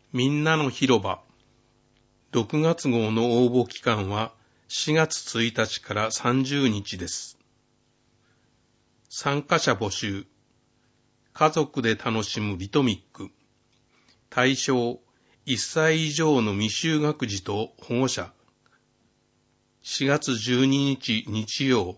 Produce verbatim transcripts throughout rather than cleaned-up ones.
みんなの広場。ろくがつ号の応募期間はしがつついたちからさんじゅうにちです。参加者募集。家族で楽しむリトミック。対象、いっさい以上の未就学児と保護者。しがつじゅうににち日曜。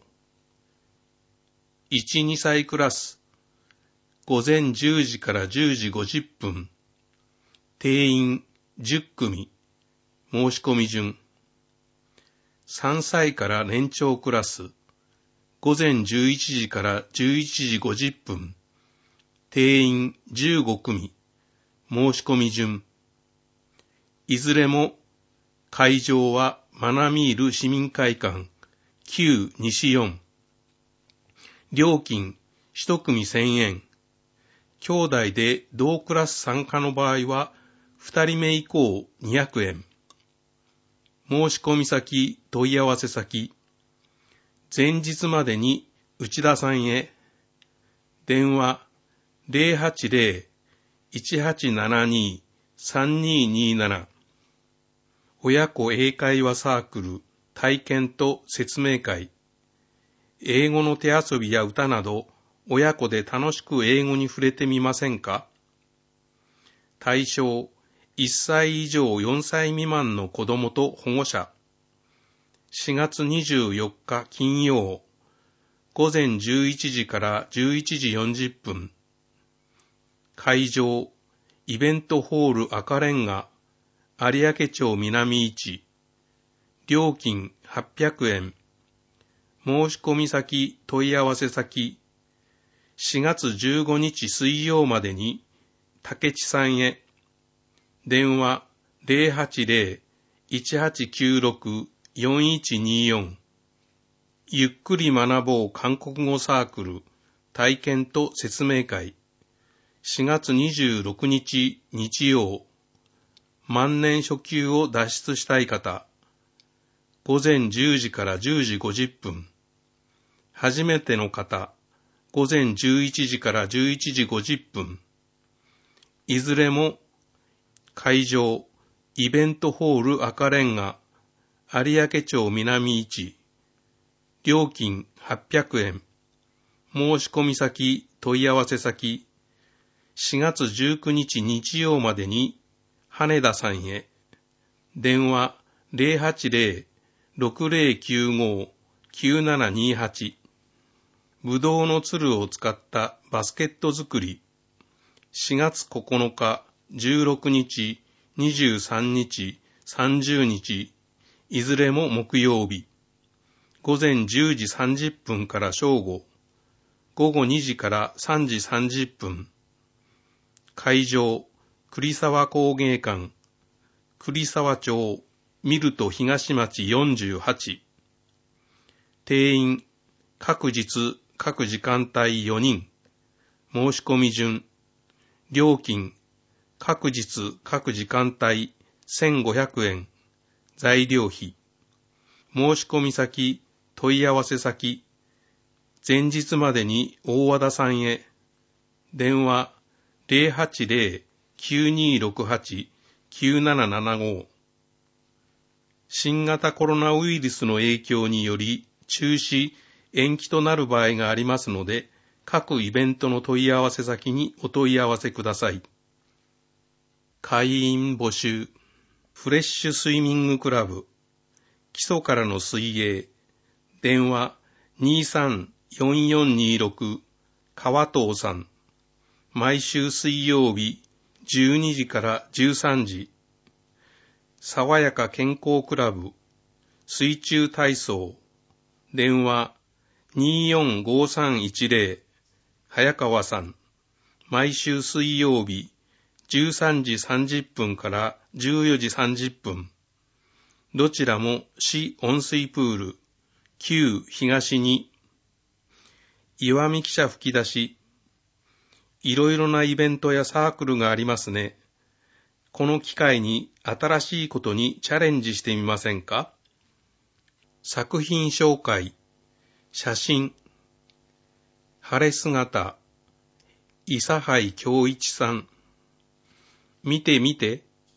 いち、にさいクラス。ごぜんじゅうじからじゅうじごじゅっぷん。定員じゅっくみ。申し込み順。さんさいから年長クラス。ごぜんじゅういちじからじゅういちじごじゅっぷん。定員じゅうごくみ。申し込み順。いずれも会場はマナミール市民会館旧西よん。料金一組せんえん。兄弟で同クラス参加の場合は二人目以降にひゃくえん。申し込み先、問い合わせ先。前日までに内田さんへ。電話 ゼロはちゼロ いちはちななに さんにになな。親子英会話サークル体験と説明会。英語の手遊びや歌など親子で楽しく英語に触れてみませんか？対象いっさい以上よんさい未満の子供と保護者。しがつにじゅうよっか金曜、ごぜんじゅういちじからじゅういちじよんじゅっぷん。会場、イベントホール赤レンガ、有明町南一。料金はっぴゃくえん。申し込み先、問い合わせ先。しがつじゅうごにち水曜までに、竹地さんへ。電話 ゼロはちゼロ いちはちきゅうろく よんいちによん。ゆっくり学ぼう韓国語サークル体験と説明会。しがつにじゅうろくにち日曜。万年初級を脱出したい方。ごぜんじゅうじからじゅうじごじゅっぷん。初めての方。ごぜんじゅういちじからじゅういちじごじゅっぷん。いずれも会場、イベントホール赤レンガ、有明町南一。料金はっぴゃくえん。申し込み先、問い合わせ先。しがつじゅうくにち日曜までに、羽田さんへ。電話ゼロはちゼロ ろくゼロきゅうご きゅうななにはち。ぶどうのつるを使ったバスケット作り。しがつここのか、じゅうろくにち、にじゅうさんにち、さんじゅうにち、いずれも木曜日。ごぜんじゅうじさんじゅっぷんから正午。ごごにじからさんじさんじゅっぷん。会場、栗沢工芸館、栗沢町、ミルト東町よんじゅうはち。定員、各日、各時間帯よにん。申し込み順。料金、各日、各時間帯せんごひゃくえん。材料費。申し込み先、問い合わせ先。前日までに大和田さんへ。電話ゼロはちゼロ きゅうにろくはち きゅうななななご。新型コロナウイルスの影響により中止、延期となる場合がありますので、各イベントの問い合わせ先にお問い合わせください。会員募集。フレッシュスイミングクラブ。基礎からの水泳。電話にさんよんよんにろく。川藤さん。毎週水曜日じゅうにじからじゅうさんじ。爽やか健康クラブ。水中体操。電話によんごさんいちゼロ。早川さん。毎週水曜日じゅうさんじさんじゅっぷんからじゅうよじさんじゅっぷん。どちらも市温水プール旧東に。岩見記者吹き出し。いろいろなイベントやサークルがありますね。この機会に新しいことにチャレンジしてみませんか？作品紹介。写真。晴れ姿。諫灰恭一さん。見て見て、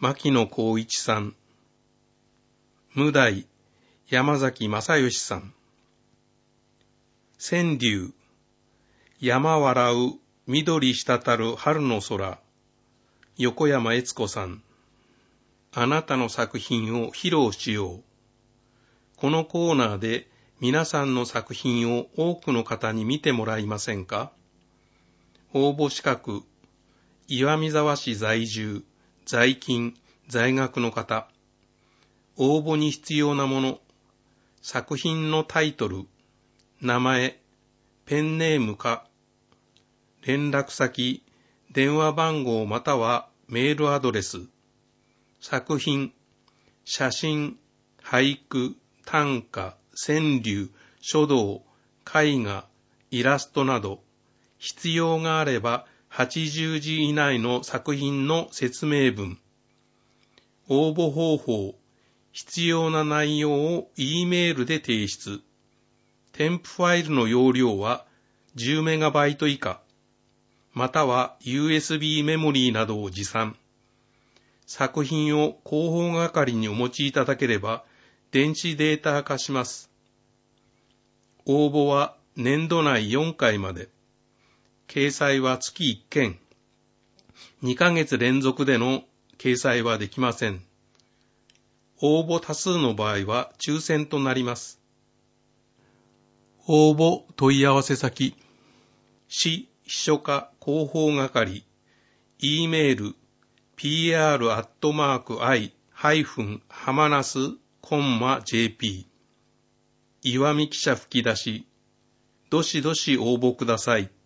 牧野光一さん。無題、山崎正義さん。川柳、山笑う、緑滴る春の空。横山悦子さん。あなたの作品を披露しよう。このコーナーで皆さんの作品を多くの方に見てもらいませんか？応募資格、岩見沢市在住、在勤、在学の方。応募に必要なもの、作品のタイトル、名前、ペンネームか、連絡先、電話番号またはメールアドレス、作品、写真、俳句、短歌、川柳、書道、絵画、イラストなど、必要があればはちじゅうじ以内の作品の説明文、応募方法、必要な内容を E メールで提出。添付ファイルの容量はじゅうメガバイト以下、または ユーエスビー メモリーなどを持参。作品を広報係にお持ちいただければ電子データ化します。応募は年度内よんかいまで。掲載は月いっけん。にかげつ連続での掲載はできません。応募多数の場合は抽選となります。応募問い合わせ先、市秘書課広報係、E メール、ピーアール アットマーク アイ ハイフン ハマナス コンマ ジェーピー。岩見記者吹き出し、どしどし応募ください。